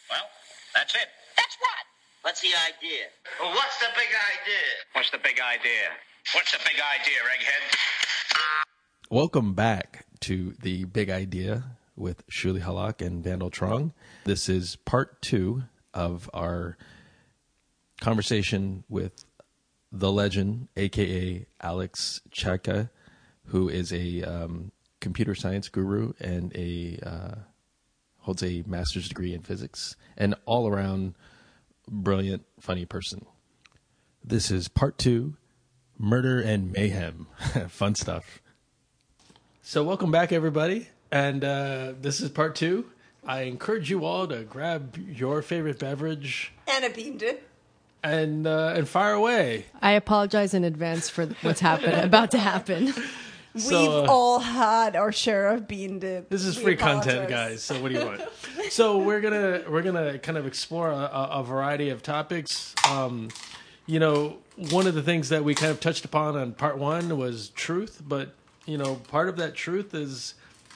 Well, that's it. That's what? What's the idea? Well, what's the big idea? What's the big idea? What's the big idea, egghead? Welcome back to The Big Idea with Shuli Halak and Vandal Trong. This is part 2 of our conversation with the legend, a.k.a. Alex Chaka, who is a computer science guru and holds a master's degree in physics, and all-around brilliant, funny person. This is part 2, Murder and Mayhem. Fun stuff. So welcome back, everybody, and this is part 2. I encourage you all to grab your favorite beverage and a bean dip and fire away. I apologize in advance for what's about to happen. We've all had our share of bean dip. This is free content, guys. So what do you want? So we're gonna kind of explore a variety of topics. One of the things that we kind of touched upon on part 1 was truth, but part of that truth is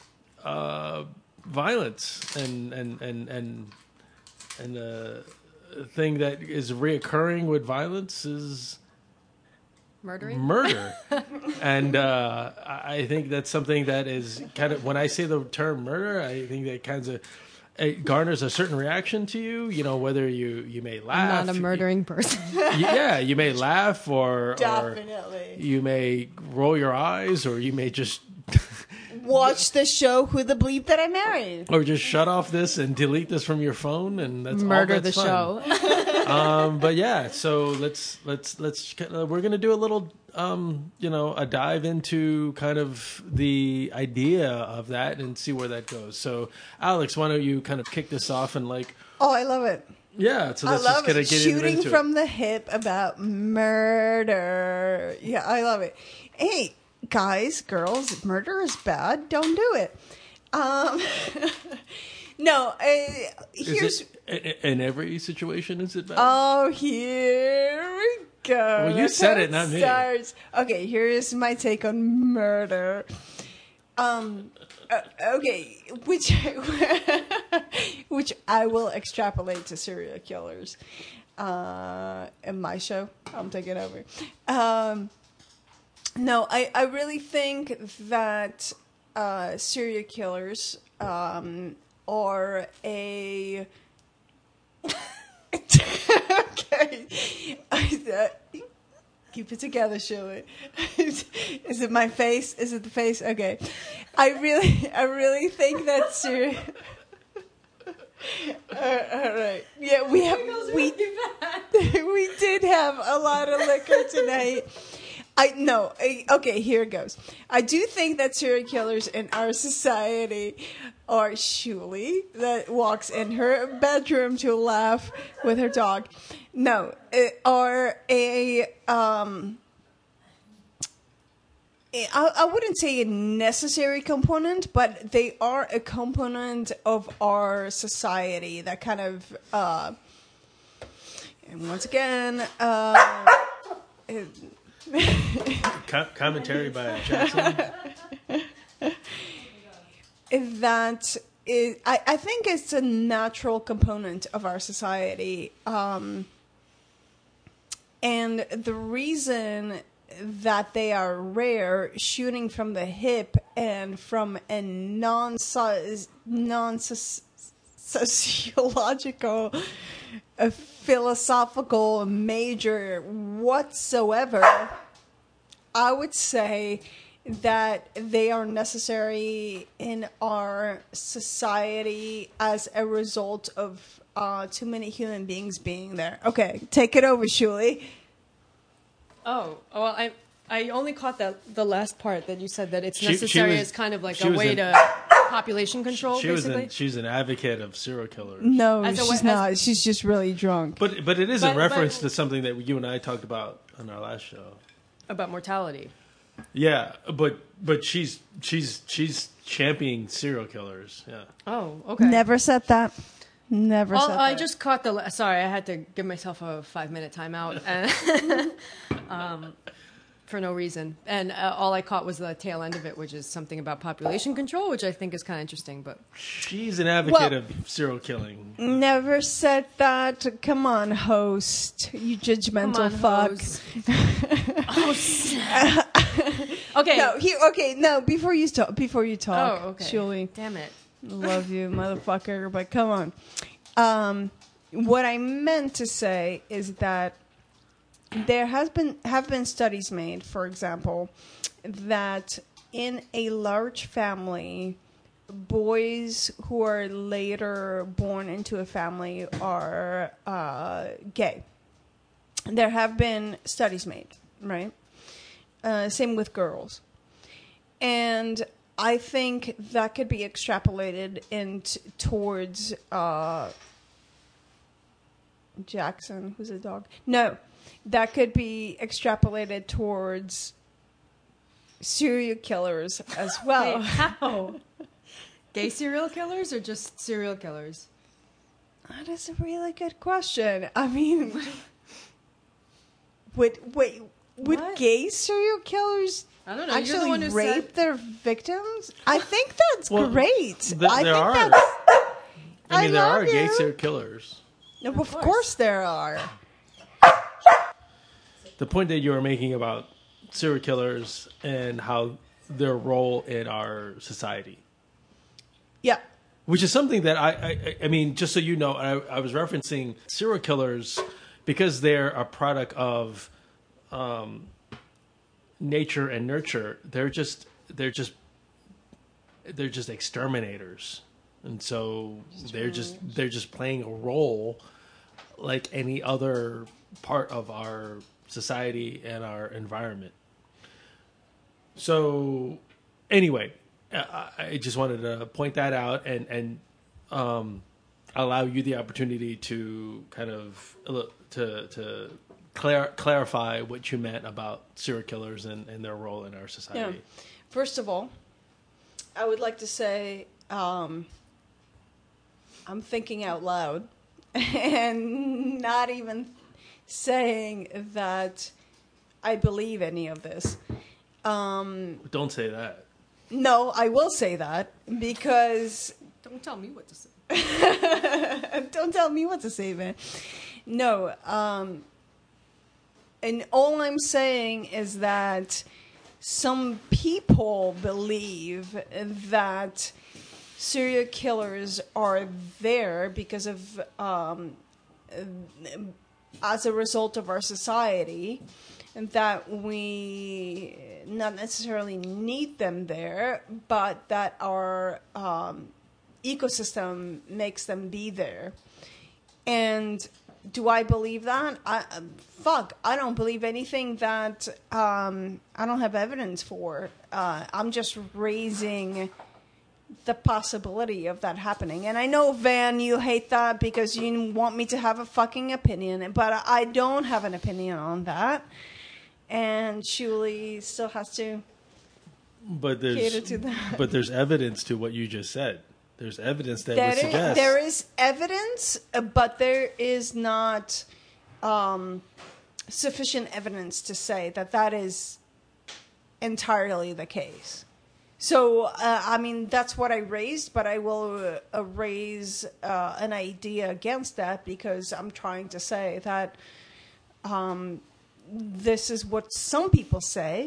violence and the thing that is reoccurring with violence is murder. And I think that's something that is kind of, when I say the term murder, I think that it garners a certain reaction to you, whether you may laugh. I'm not a murdering person. Yeah, you may laugh or Definitely. You may roll your eyes, or you may just watch the show Who the Bleep That I Married, or just shut off this and delete this from your phone, and that's murder all that's the fun. show. But yeah, so let's we're gonna do a little a dive into kind of the idea of that and see where that goes. So Alex, why don't you kind of kick this off and Oh, I love it. Yeah, so let's just kind of get shooting into from it. the hip about murder. Yeah, I love it. Hey, guys, girls, murder is bad. Don't do it. No, here's... In every situation, is it bad? Oh, here we go. Well, you said it, not me. Starts. Okay, here is my take on murder. Okay, which I will extrapolate to serial killers. In my show, I'm taking over. No, I really think that serial killers are a... Okay. Keep it together, Shirley. Is it my face? Is it the face? Okay. I really think that serial... all right. Yeah, we did have a lot of liquor tonight. Okay, here it goes. I do think that serial killers in our society are Shuli that walks in her bedroom to laugh with her dog. No, are I wouldn't say a necessary component, but they are a component of our society that kind of, and once again, commentary by Jackson. I think it's a natural component of our society. And the reason that they are rare, shooting from the hip and from a non-sociological, philosophical major whatsoever, I would say that they are necessary in our society as a result of too many human beings being there. Okay, take it over, Shuli. Oh, well, I only caught the last part that you said that it's necessary as kind of like a way to population control, basically. She's an advocate of serial killers. No, she's not. She's just really drunk. But it is in reference to something that you and I talked about on our last show. About mortality. Yeah, but she's championing serial killers. Yeah. Oh, okay. Never said that. Never said that. I just caught sorry, I had to give myself a 5-minute timeout. for no reason. And all I caught was the tail end of it, which is something about population control, which I think is kind of interesting. But she's an advocate of serial killing. Never said that. Come on, host. You judgmental fuck. Okay. No, before you talk. Oh, okay. Julie. Damn it. Love you, motherfucker. But come on. What I meant to say is that there have been studies made, for example, that in a large family, boys who are later born into a family are gay. There have been studies made, right? Same with girls. And I think that could be extrapolated towards Jackson, who's a dog. No, that could be extrapolated towards serial killers as well. Wait, how? Gay serial killers or just serial killers? That is a really good question. I mean, would gay serial killers I don't know. actually You're the one who rape said... their victims? I think that's great. There are. I mean, there are gay serial killers. No, of course there are. The point that you were making about serial killers and how their role in our society. Yeah. Which is something that I mean, just so you know, I was referencing serial killers because they're a product of nature and nurture. They're just exterminators, and so they're just playing a role like any other part of our society and our environment. So anyway, I just wanted to point that out and allow you the opportunity to kind of to clarify what you meant about serial killers and their role in our society. Yeah. First of all, I would like to say I'm thinking out loud and not even saying that I believe any of this. Don't say that. No, I will say that because... Don't tell me what to say. Don't tell me what to say, man. No, and all I'm saying is that some people believe that serial killers are there because of as a result of our society, and that we not necessarily need them there, but that our ecosystem makes them be there. And do I believe that? I don't believe anything that I don't have evidence for. I'm just raising the possibility of that happening. And I know, Van, you hate that because you want me to have a fucking opinion, but I don't have an opinion on that. And Julie still has to cater to that. But there's evidence to what you just said. There's evidence that would suggest... There is evidence, but there is not sufficient evidence to say that is entirely the case. So, I mean, that's what I raised, but I will raise an idea against that because I'm trying to say that this is what some people say,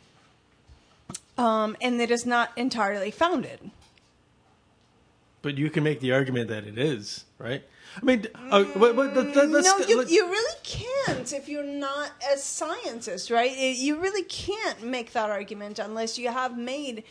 and it is not entirely founded. But you can make the argument that it is, right? I mean, no, you really can't if you're not a scientist, right? You really can't make that argument unless you have made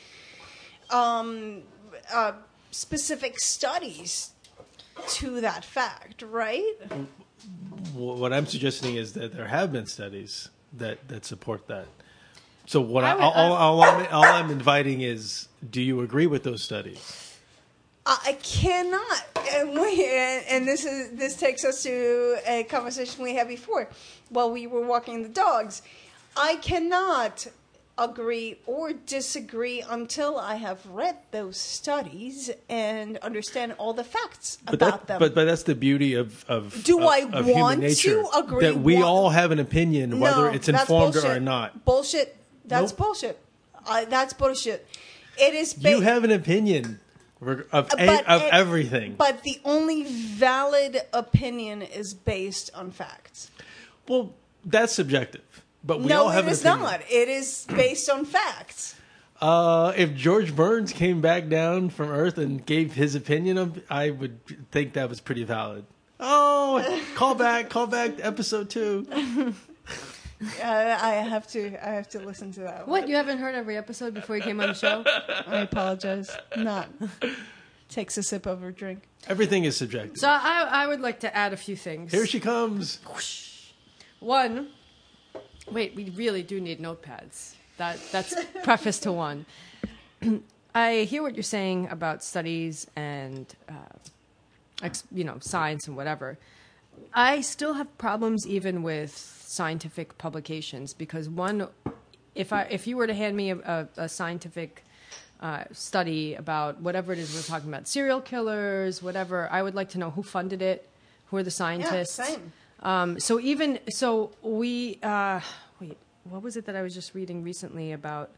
specific studies to that fact, right? What I'm suggesting is that there have been studies that support that. So what all I'm inviting is, do you agree with those studies? I cannot, and this takes us to a conversation we had before while we were walking the dogs. I cannot agree or disagree until I have read those studies and understand all the facts about them. But that's the beauty of Do I of want human nature, to agree? that we all have an opinion, whether it's informed or not. Bullshit. That's Nope. bullshit. That's bullshit. It is. You have an opinion of everything. But the only valid opinion is based on facts. Well, that's subjective. But we all have an opinion. No, it is not. It is based on facts. If George Burns came back down from Earth and gave his opinion, I would think that was pretty valid. Oh, call back to episode 2. I have to listen to that. What? You haven't heard every episode before you came on the show? I apologize. Not. Takes a sip of her drink. Everything is subjective. So I would like to add a few things. Here she comes. One. Wait, we really do need notepads. That's preface to one. I hear what you're saying about studies and, science and whatever. I still have problems even with scientific publications because one, if you were to hand me a scientific study about whatever it is we're talking about, serial killers, whatever, I would like to know who funded it, who are the scientists. Yeah, same. Wait, what was it that I was just reading recently about?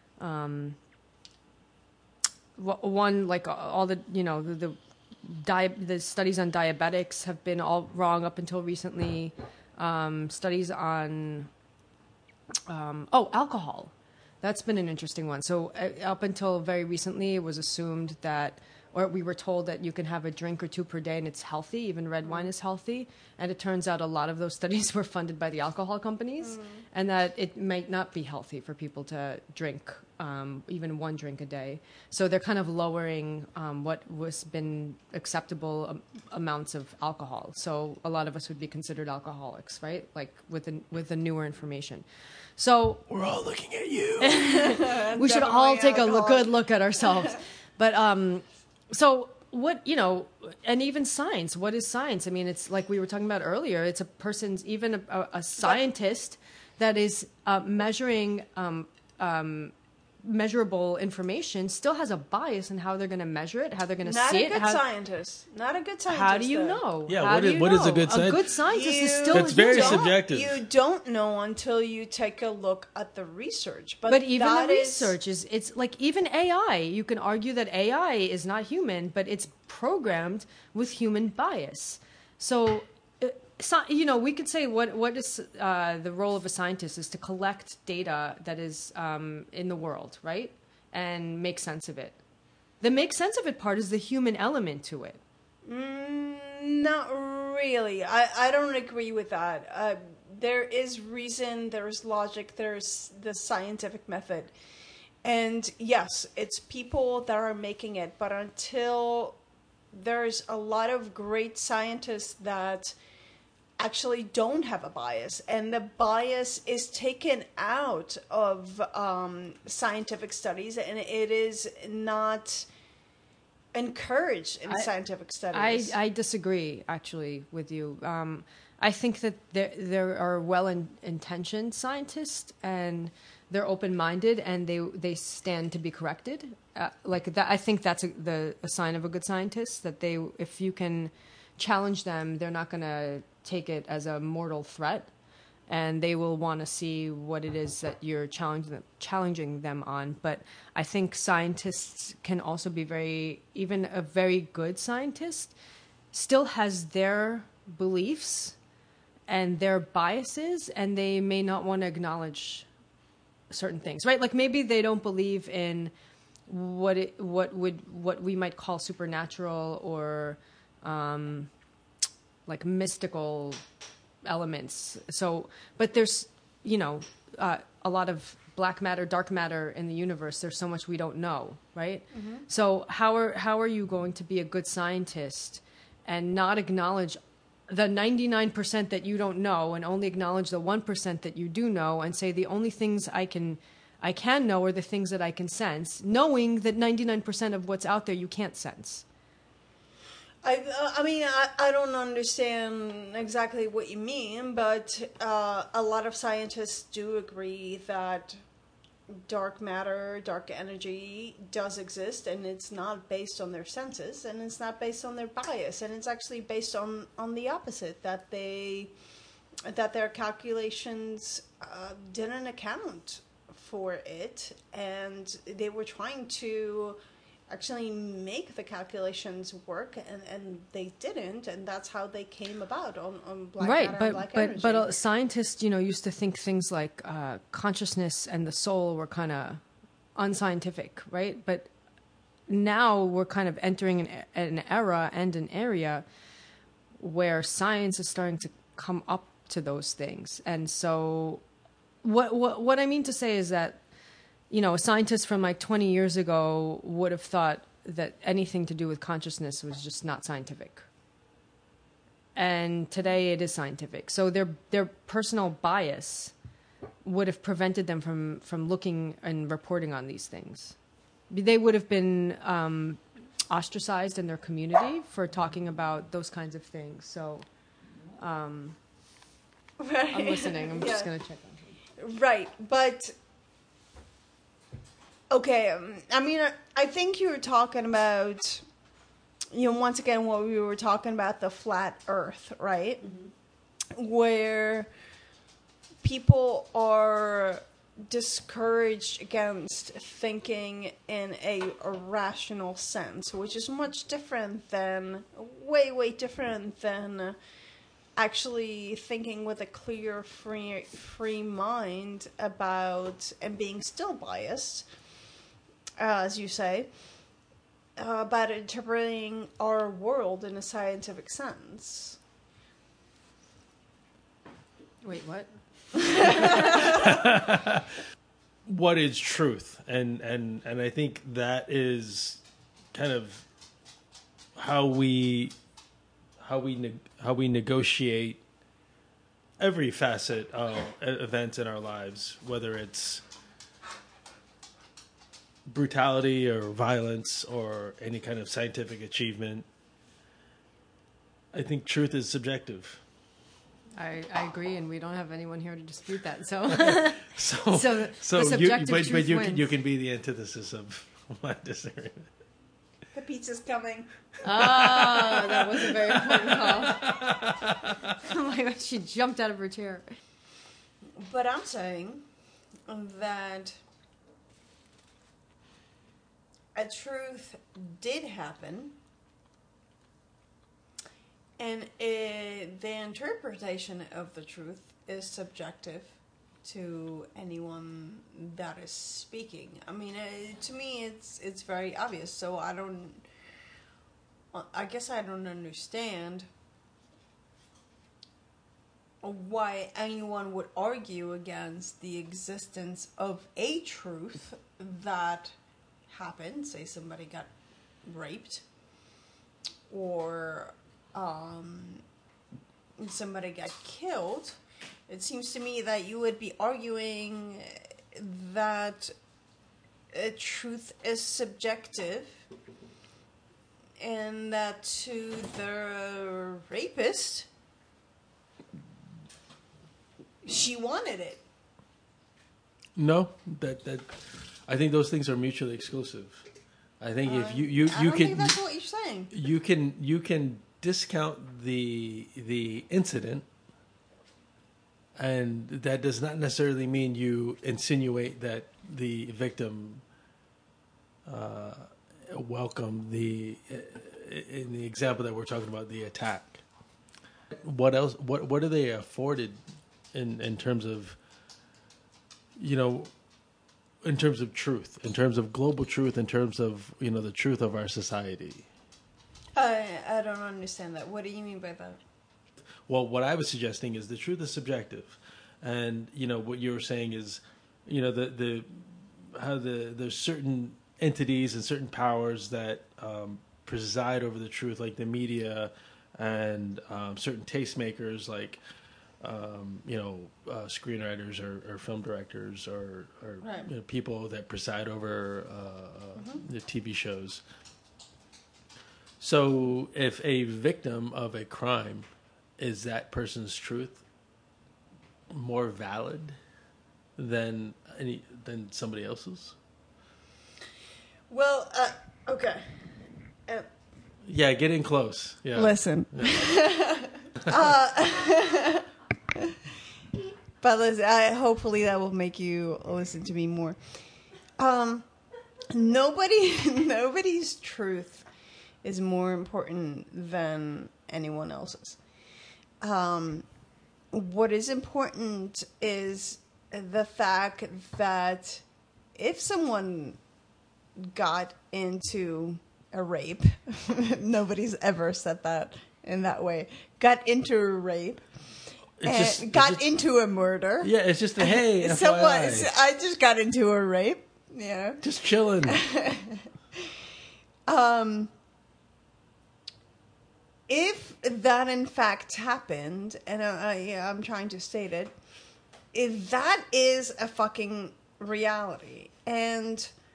One, like all the the studies on diabetics have been all wrong up until recently. Studies on alcohol, that's been an interesting one. So up until very recently, it was assumed that, or we were told that you can have a drink or two per day and it's healthy. Even red wine is healthy. And it turns out a lot of those studies were funded by the alcohol companies, and that it might not be healthy for people to drink even one drink a day. So they're kind of lowering what was been acceptable amounts of alcohol. So a lot of us would be considered alcoholics, right? Like with the newer information. So we're all looking at you. We should all take a good look at ourselves. But so what, and even science, what is science? I mean, it's like we were talking about earlier, it's a person's, even a scientist that is measuring measurable information still has a bias in how they're going to measure it, how they're going to see it. Not a good scientist. How do you know? Yeah, what is a good scientist? A good scientist is still... That's very subjective. You don't know until you take a look at the research. But even the research it's like even AI. You can argue that AI is not human, but it's programmed with human bias. So... we could say what is the role of a scientist is to collect data that is in the world, right? And make sense of it. The make sense of it part is the human element to it. Not really. I don't agree with that. There is reason, there's logic, there's the scientific method. And yes, it's people that are making it. But until there's a lot of great scientists that... actually don't have a bias, and the bias is taken out of scientific studies, and it is not encouraged in scientific studies. I disagree, actually, with you. I think that there are well-intentioned scientists, and they're open-minded, and they stand to be corrected. Like that, I think that's a sign of a good scientist, that if you can challenge them, they're not going to take it as a mortal threat, and they will want to see what it is that you're challenging them on. But I think scientists can also be even a very good scientist still has their beliefs and their biases, and they may not want to acknowledge certain things, right? Like maybe they don't believe in what we might call supernatural or like mystical elements. So, but there's, a lot of black matter, dark matter in the universe. There's so much we don't know, right? Mm-hmm. So how are you going to be a good scientist and not acknowledge the 99% that you don't know and only acknowledge the 1% that you do know and say the only things I can know are the things that I can sense, knowing that 99% of what's out there you can't sense? I mean, I don't understand exactly what you mean, but a lot of scientists do agree that dark matter, dark energy does exist, and it's not based on their senses, and it's not based on their bias, and it's actually based on the opposite, that their calculations didn't account for it, and they were trying to actually make the calculations work, and they didn't, and that's how they came about on black Right, matter and black energy. but scientists, used to think things like consciousness and the soul were kind of unscientific, right? But now we're kind of entering an era and an area where science is starting to come up to those things, and so what I mean to say is that, a scientist from like 20 years ago would have thought that anything to do with consciousness was just not scientific. And today it is scientific. So their personal bias would have prevented them from looking and reporting on these things. They would have been ostracized in their community for talking about those kinds of things. So I'm listening. I'm just going to check on him. Right, but... Okay, I think you were talking about, once again, what we were talking about, the flat earth, right? Mm-hmm. Where people are discouraged against thinking in a rational sense, which is much different than, way different than actually thinking with a clear, free mind about, and being still biased, as you say, about interpreting our world in a scientific sense. Wait, what? What is truth? And I think that is kind of how we negotiate every facet of events in our lives, whether it's brutality or violence or any kind of scientific achievement. I think truth is subjective. I agree, and we don't have anyone here to dispute that. So, so the subjective truth wins. You can be the antithesis of my disagreement. The pizza's coming. Ah, that was a very important call. Oh my gosh, she jumped out of her chair. But I'm saying that a truth did happen, and the interpretation of the truth is subjective to anyone that is speaking. I mean, to me, it's very obvious. So I guess I don't understand why anyone would argue against the existence of a truth that happened. Say somebody got raped, or somebody got killed. It seems to me that you would be arguing that truth is subjective, and that to the rapist, she wanted it. No, that I think those things are mutually exclusive. I think if you I don't can, think that's what you're saying. You can discount the incident, and that does not necessarily mean you insinuate that the victim welcomed in the example that we're talking about, the attack. What else? What are they afforded in terms of, in terms of truth, in terms of global truth, in terms of the truth of our society? I don't understand that. What do you mean by that? Well, what I was suggesting is the truth is subjective, and what you were saying is, there's certain entities and certain powers that preside over the truth, like the media and certain tastemakers, like screenwriters or film directors or right. People that preside over the TV shows. So if a victim of a crime, is that person's truth more valid than somebody else's? Well, okay. Yeah, get in close. Yeah. Listen. But listen, hopefully that will make you listen to me more. Nobody's truth is more important than anyone else's. What is important is the fact that if someone got into a rape, nobody's ever said that in that way, got into a rape, into a murder. Yeah, it's just hey, I just got into a rape. Yeah, just chilling. If that in fact happened, and I'm trying to state it, if that is a fucking reality, and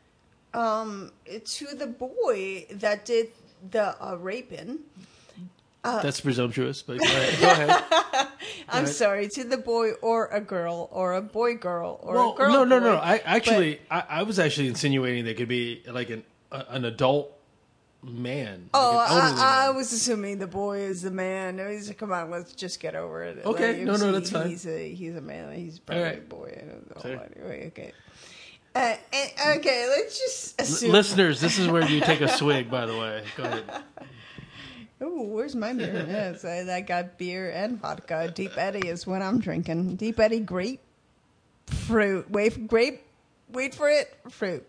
to the boy that did the raping. That's presumptuous, but go ahead. I'm sorry, to the boy or a girl or a boy girl or a girl. No. I was actually insinuating there could be like an adult man. I was assuming the boy is the man. He's come on, let's just get over it. Okay, like, that's fine. He's a man. He's probably a boy. Anyway, okay. Okay, let's just assume. Listeners, this is where you take a swig. By the way, go ahead. Oh, where's my beer? Yes, I got beer and vodka. Deep Eddy is what I'm drinking. Deep Eddy grapefruit. Wait for it. Fruit.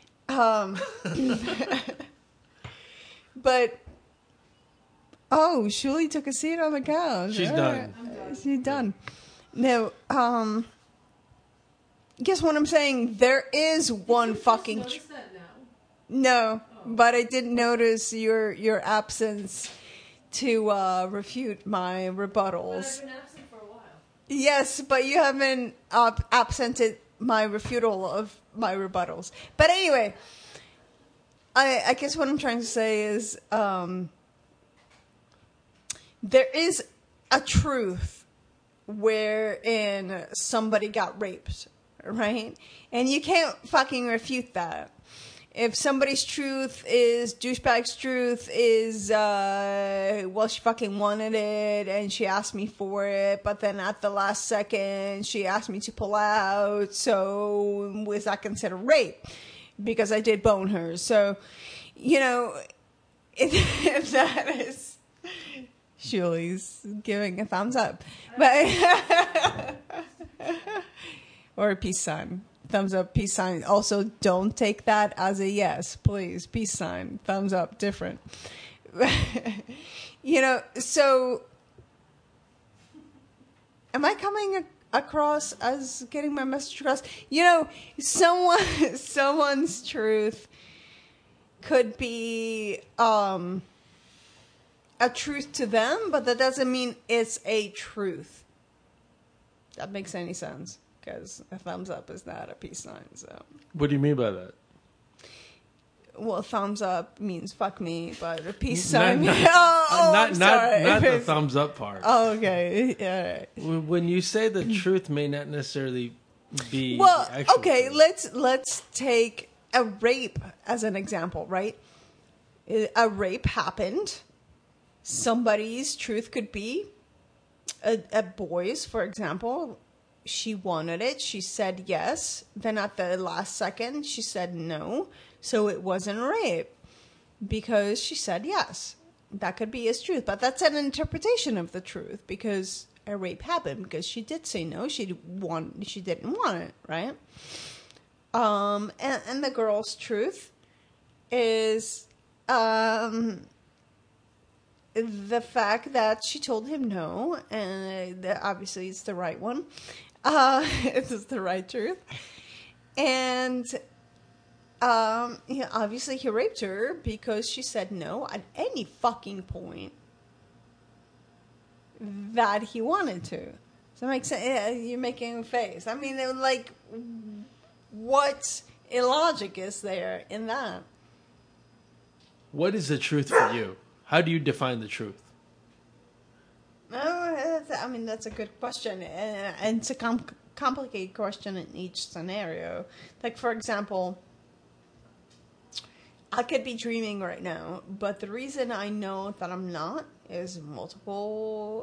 But Shuli took a seat on the couch. She's done. She's done. Now, guess what I'm saying? There is one fucking. No, but I did notice your absence to refute my rebuttals. I've been absent for a while. Yes, but you haven't absented my refutal of my rebuttals. But anyway, I guess what I'm trying to say is there is a truth wherein somebody got raped, right? And you can't fucking refute that. If somebody's truth is, douchebag's truth is, she fucking wanted it and she asked me for it, but then at the last second she asked me to pull out, so was that considered rape? Because I did bone her. So, if that is... Shuli's giving a thumbs up. But or a peace sign. Thumbs up, peace sign. Also, don't take that as a yes, please. Peace sign, thumbs up, different. So am I coming across as getting my message across? Someone's truth could be a truth to them, but that doesn't mean it's a truth. That makes any sense. Because a thumbs up is not a peace sign. So, what do you mean by that? Well, thumbs up means fuck me, but a peace sign. Not the thumbs up part. Oh, okay. Yeah. When you say the truth may not necessarily be. Well, the actual okay. truth. Let's take a rape as an example, right? A rape happened. Somebody's truth could be a boy's, for example. She wanted it. She said yes. Then at the last second, she said no. So it wasn't rape because she said yes. That could be his truth. But that's an interpretation of the truth because a rape happened because she did say no. She didn't want it, right? And the girl's truth is the fact that she told him no, and obviously it's the right one. It's the right truth. And obviously he raped her because she said no at any fucking point that he wanted to. Does that make sense? Yeah, you're making a face. I mean, like, what illogic is there in that? What is the truth for you? How do you define the truth? I mean, that's a good question. And it's a complicated question in each scenario. Like, for example, I could be dreaming right now, but the reason I know that I'm not is multiple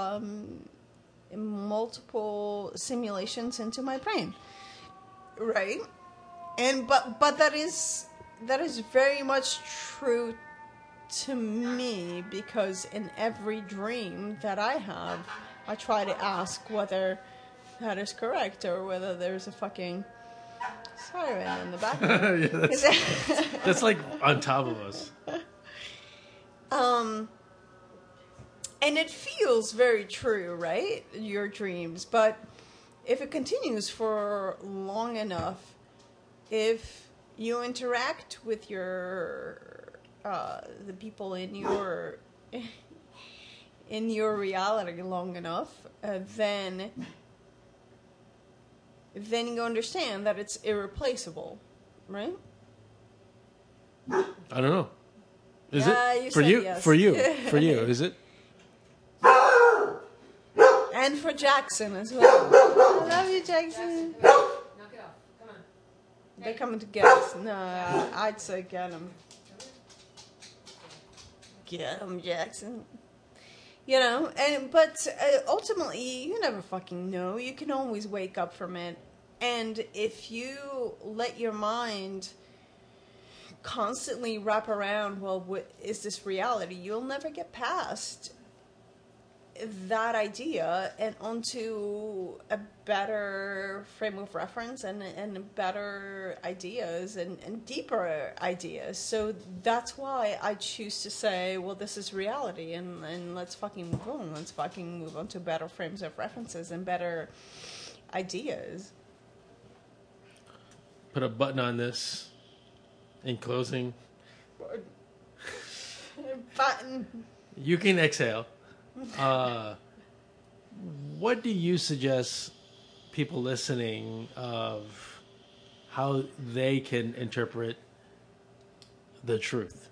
simulations into my brain, right? And but that is very much true to me, because in every dream that I have, I try to ask whether that is correct or whether there's a fucking siren in the background. Yeah, that's like on top of us. And it feels very true, right? Your dreams. But if it continues for long enough, if you interact with the people in your reality long enough, then you understand that it's irreplaceable, right? I don't know. Is you it for said you? yes. For you? For you? Is it? And for Jackson as well. I love you, Jackson. Knock it off. Come on. They're coming to get us. No, I'd say get them. Get them, Jackson. You know, but ultimately, you never fucking know. You can always wake up from it. And if you let your mind constantly wrap around, well, what is this reality? You'll never get past that idea and onto a better frame of reference and better ideas and deeper ideas. So that's why I choose to say, well, this is reality, and let's fucking move on. Let's fucking move on to better frames of references and better ideas. Put a button on this in closing. Button. You can exhale. What do you suggest people listening of how they can interpret the truth?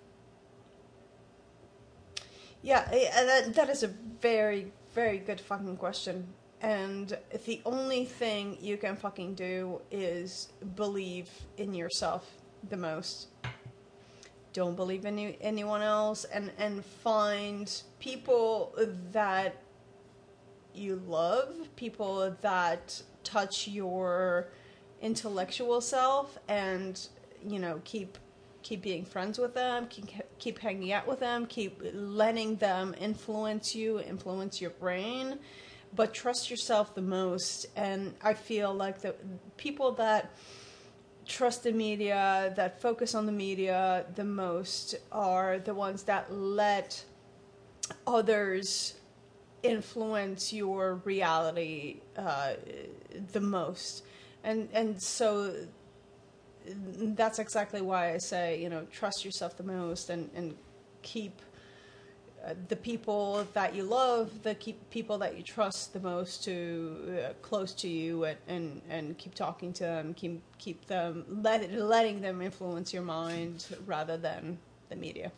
Yeah, that is a very, very good fucking question. And the only thing you can fucking do is believe in yourself the most. Don't believe in anyone else, and find people that you love, people that touch your intellectual self, and, you know, keep being friends with them, keep hanging out with them, keep letting them influence you, influence your brain, but trust yourself the most. And I feel like the people that trust the media, that focus on the media the most, are the ones that let others influence your reality the most. And so that's exactly why I say, you know, trust yourself the most, and keep the people that you love, people that you trust the most close to you, and keep talking to them, keep them letting them influence your mind rather than the media.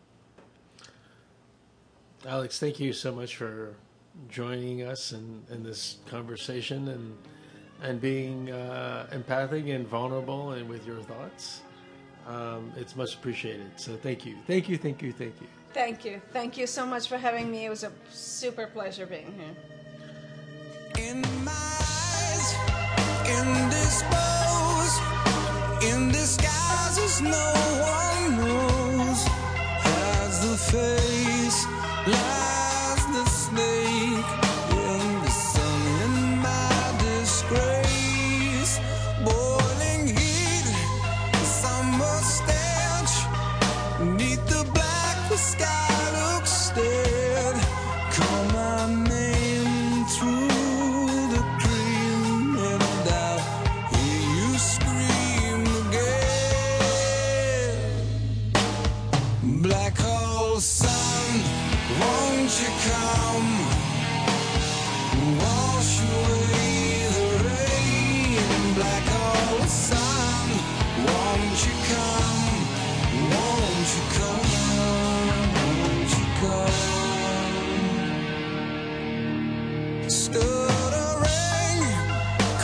Alex, thank you so much for joining us in this conversation and being empathic and vulnerable and with your thoughts. It's much appreciated. So thank you. Thank you, thank you, thank you. Thank you. Thank you so much for having me. It was a super pleasure being here. In my eyes, indisposed, in disguises no one knows, has the face, lies the snake, in the sun, in my disgrace, boiling heat, summer stench, neath the black, the sky looks dead, call my name through the dream, and I'll hear you scream again. Black hole sun, won't you come, wash away the rain. Black hole sun, won't you come, won't you come, won't you come. Stuttering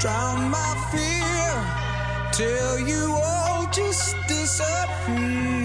drown my fear till you all just disappear.